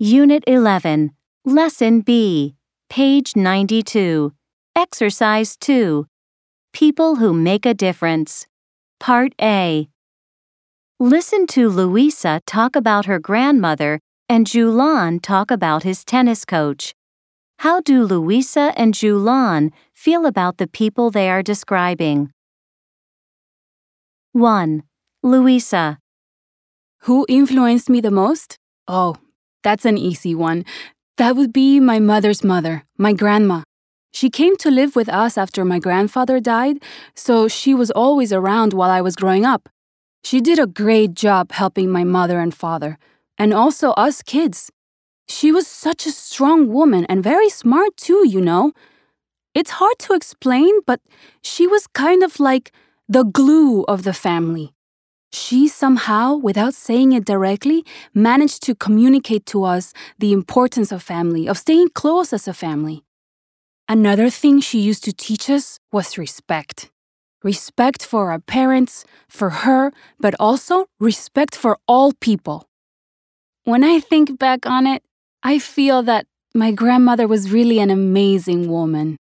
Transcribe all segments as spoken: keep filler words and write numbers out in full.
Unit eleven, Lesson B, page ninety-two, Exercise two, People Who Make a Difference. Part A. Listen to Louisa talk about her grandmother and Julan talk about his tennis coach. How do Louisa and Julan feel about the people they are describing? one. Louisa. Who influenced me the most? Oh, that's an easy one. That would be my mother's mother, my grandma. She came to live with us after my grandfather died, so she was always around while I was growing up. She did a great job helping my mother and father, and also us kids. She was such a strong woman and very smart too, you know. It's hard to explain, but she was kind of like the glue of the family. She somehow, without saying it directly, managed to communicate to us the importance of family, of staying close as a family. Another thing she used to teach us was respect. Respect for our parents, for her, but also respect for all people. When I think back on it, I feel that my grandmother was really an amazing woman.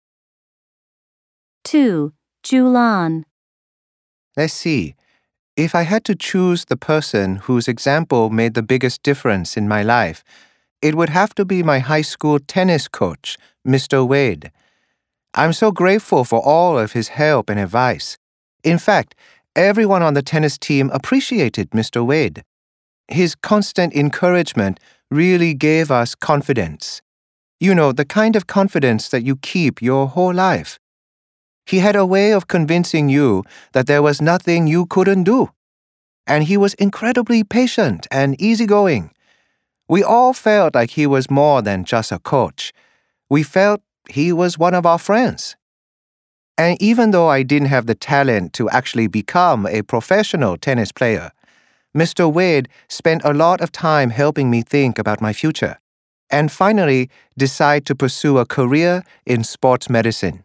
two. Julan. Let's see. If I had to choose the person whose example made the biggest difference in my life, it would have to be my high school tennis coach, Mister Wade. I'm so grateful for all of his help and advice. In fact, everyone on the tennis team appreciated Mister Wade. His constant encouragement really gave us confidence. You know, the kind of confidence that you keep your whole life. He had a way of convincing you that there was nothing you couldn't do. And he was incredibly patient and easygoing. We all felt like he was more than just a coach. We felt he was one of our friends. And even though I didn't have the talent to actually become a professional tennis player, Mister Wade spent a lot of time helping me think about my future and finally decide to pursue a career in sports medicine.